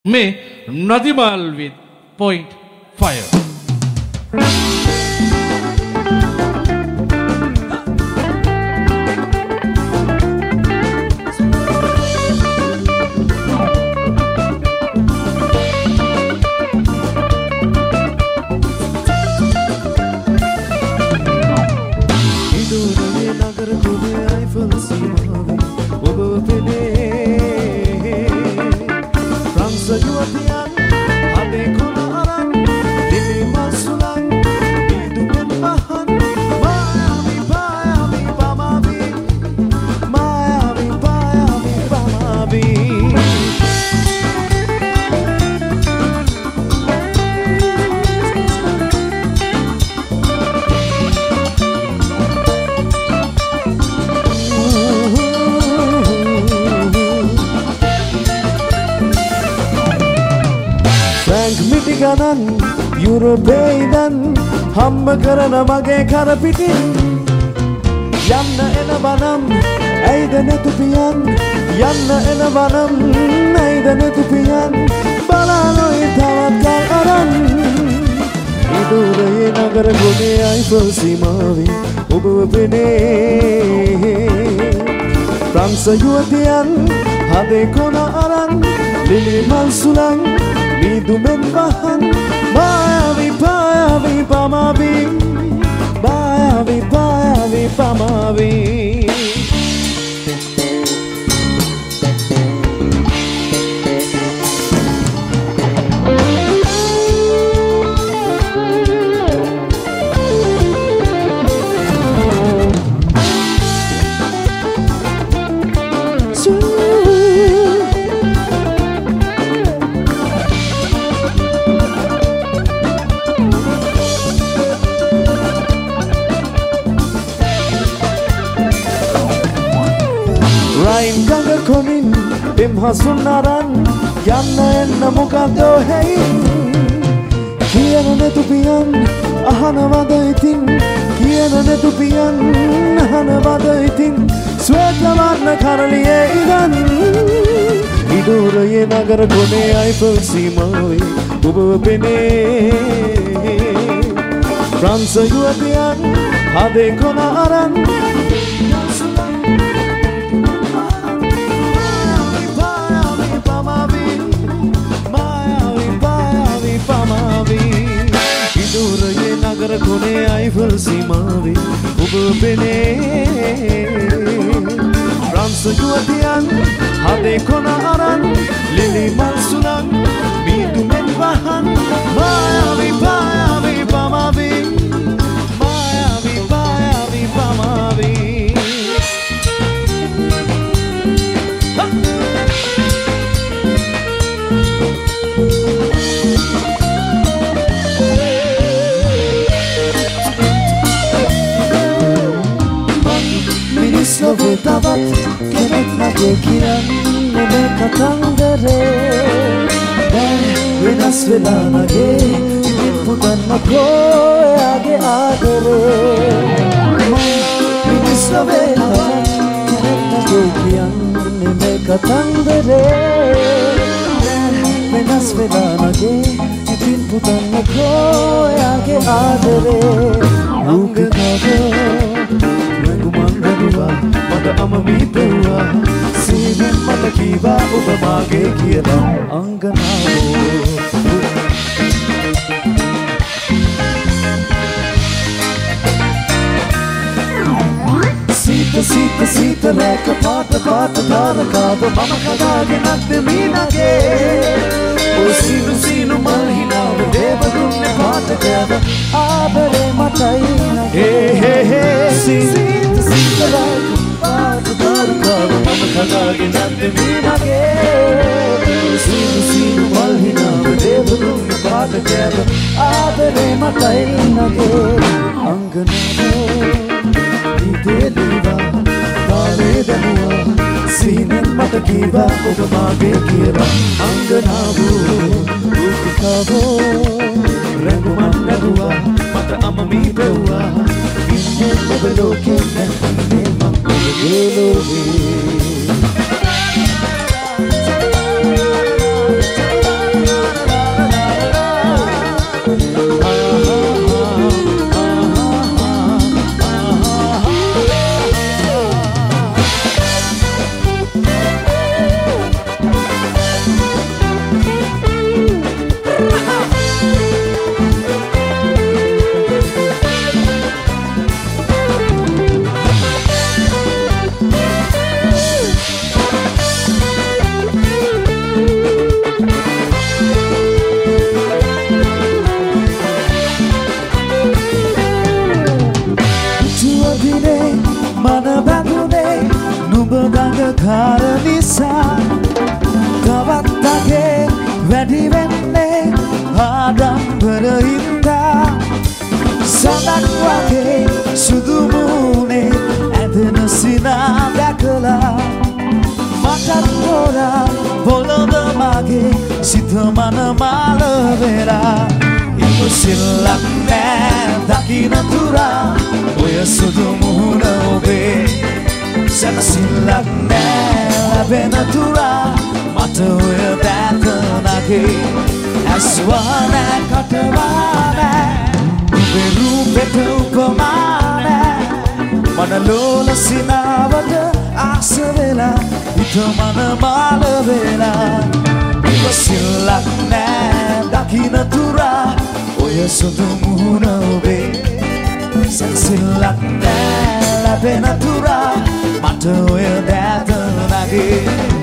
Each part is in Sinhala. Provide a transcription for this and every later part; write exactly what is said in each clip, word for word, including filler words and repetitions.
මේ නදිමල් with point five. යුරෝපේයිදන් හම්බ කරන මගේ කරපිටින් යන්න එන බනම් ඇයිද නැතුපියන් යන්න එන බනම් ඇයිද නැතුපියන් බලානොයි තවත් ගල් අරන් ඉදුරයේ නගර ගොඩේ අයිෆල් සීමාවේ ඔබව පෙනේ ප්‍රංශ යුවතියන් හදේ කොන අරන් ලිලි මල් සුලන් මිදුමෙන් වහන් Bayavi, bayavi, pamavi Bayavi, bayavi, pamavi Hasunaran yanna enna mukaddo hey kiyana netupiyan ahanawada itin kiyana netupiyan ahanawada itin swetavarna karaliye idan iduraye nagara kone Eiffel seemawe oba pene France yuwatiyan hade kona aran Nagara kone Eiffel seemawe oba pene France yuwatiyan hade kona aran lili mal sulan midumen wahan mayavi mayavi pamavi mayavi mayavi pamavi Slovo tavat kemek nage kiran neme katangare venas vela nage idin putan nako age agare slovo tavat kemek nage kiran neme katangare venas vela nage idin putan nako age agare ange kabo Mata amami pewa Sinin mata kiba Uba mage kira Anganawo Sita sita sita Reka pata pata Tara kaba Mama kadage Nagde minage O sinu sinu malhinawa Deva dunne pata kaba Abare matai nage Hey hey hey Sita sita Reka Mama kadage nande minage Sinu sinu malhinawa Deva dunne pata kaba Abare matai nage Anganawo Deliva, Vale Danua, Sinen Matakiva, Obamage Kira, Anganavu, Ukikavo, Renguman Nagua, Mata Amami Pewa, Inen Mobeloke, Inen Mango, වැඩි වෙන්නේ ආඩම්බර හින්දා සඳන් වගේ සුදු මූණේ ඇදෙන සිනා දැකලා මටත් හොරා පොළොව මගේ සිත මන මාල වෙලා ඉවසිල්ලක් නෑ දකින්න තුරා ඔය සුදු මූණ ඔබේ සැනසිල්ලක් නෑ ලැබෙන තුරා මට ඔය දැක නගේ ඇස් වහනෑ කටවා නෑ ඔබේ රූපෙට උපමා නෑ මන ලෝල සිනාවට ආස වෙලා හිත මන මාල වෙලා ඉවසිල්ලක් නෑ දකින්න තුරා ඔය සුදු මුහුණ ඔබේ සැනසිල්ලක් නෑ ලැබෙන තුරා මට ඔය දැක නගේ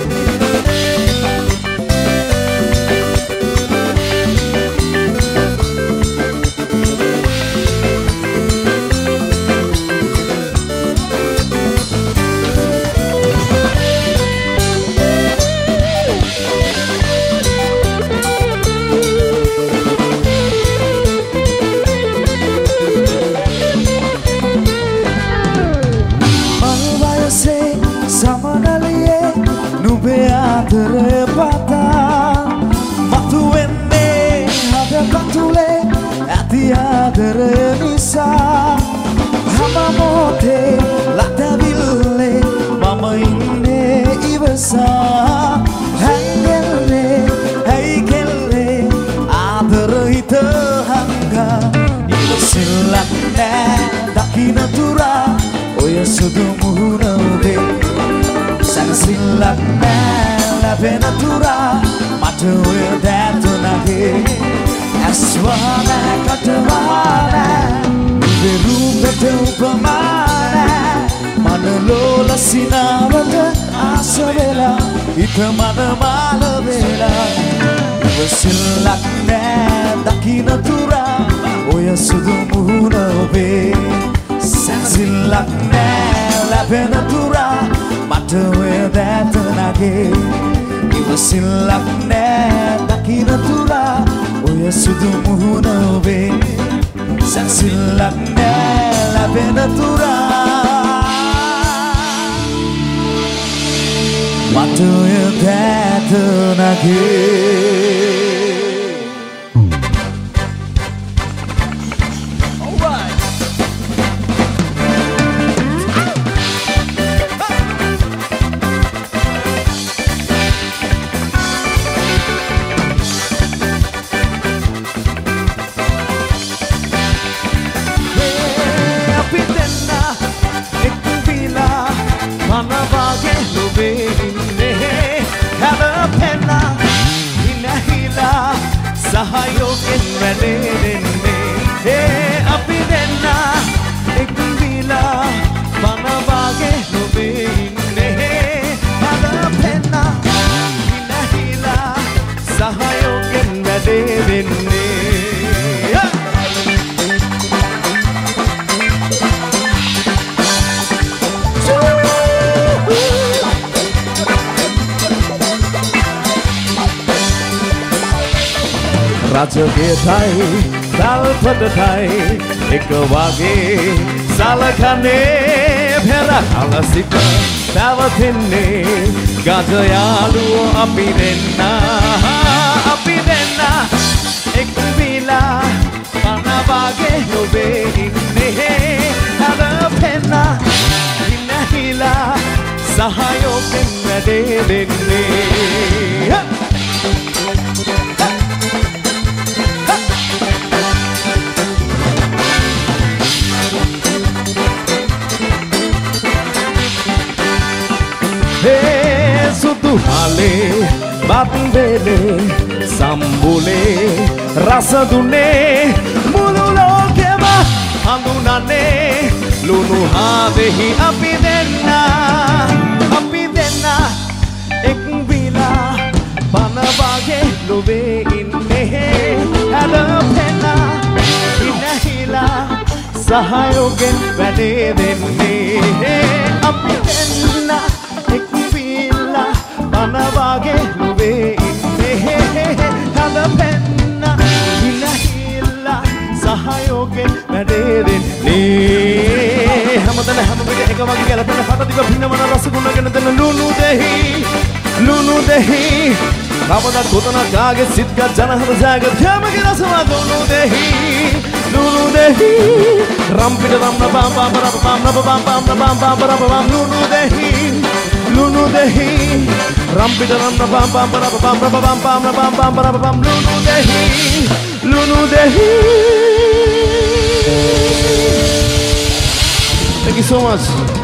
ආදරය පතා මතුවෙන්නේ හද කතුලේ ඇති ආදරය නිසා හැම මොහොතේ ලතවිල්ලේ මම ඉන්නේ ඉවසා හැංගෙන්නේ ඇයි කෙල්ලේ ආදර හිත හංගා ඉවසිල්ලක් නෑ දකින්න තුරා ඔය සුදු මුහුණ ඔබේ සැනසිල්ලක් නෑ ලැබෙන තුරා මට ඔය දැක නගේ ඇස් වහනෑ කටවා නෑ ඔබේ රූපෙට උපමා නෑ මන ලෝල සිනාවට ආස වෙලා හිත මන මාල වෙලා ඉවසිල්ලක් නෑ දකින්න තුරා ඔය සුදු මුහුණ ඔබේ සැනසිල්ලක් නෑ ලැබෙන තුරා මට ඔය දැක නගේ ඉවසිල්ලක් නෑ දකින්න තුරා ඔය සුදු මුහුණ ඔබේ සැනසිල්ලක් නෑ ලැබෙන තුරා මට ඔය දැක නගේ සහයෝගෙන් වැඩේ දෙන්නේ ඒ අපි දෙන්න එක් විලා මන වාගේ නොවේ ඉන්නේ හද පෙන්න ඉනහිලා සහයෝගෙන් වැඩේ දෙන්නේ රජගෙතයි තල්පතටයි එක වගේ සලකන්නේ පෙර කල සිට පැවතෙන්නේ ගත යාළුවෝ අපි දෙන්න අපි දෙන්න එක් විලා මන වගේ නොවේ ඉන්නේ හද පෙන්න ඉනහිලා සහයෝගෙන් වැඩේ දෙන්නේ සුදු හලේ බත් වේලේ සම්බුලේ රස දුන්නේ මුළු ලෝකෙම හඳුනන්නේ ලුණු හාදෙහි අපි දෙන්න අපි දෙන්න එක් විලා බන වගේ ලොවේ ඉන්නේ හැලපෙන්න ඉනහිලා සහයෝගෙන් වැඩේ දෙන්නේ අපි දෙන්න එක් විලා බන වගේ ලොවේ ඉන්නේ එක වගේ ගැලපෙන කට දිග පිනවන රසගුණගෙන දෙන ලුණු දෙහි ලුණු දෙහි කවදා කොතන කාගේ සිත් ගත් ජනහද ජාග ධ්‍යාමගේ රසවා ලුණු දෙහි ලුණු දෙහි රම්පිට රම්න බම් බම් බම් බම් බම් බම් බම් බම් බම් බම් බම් ලුණු දෙහි ලුණු දෙහි රම්පිට රම්න බම් බම් බම් බම් බම් බම් බම් බම් බම් බම් ලුණු දෙහි ලුණු දෙහි. Thank you so much.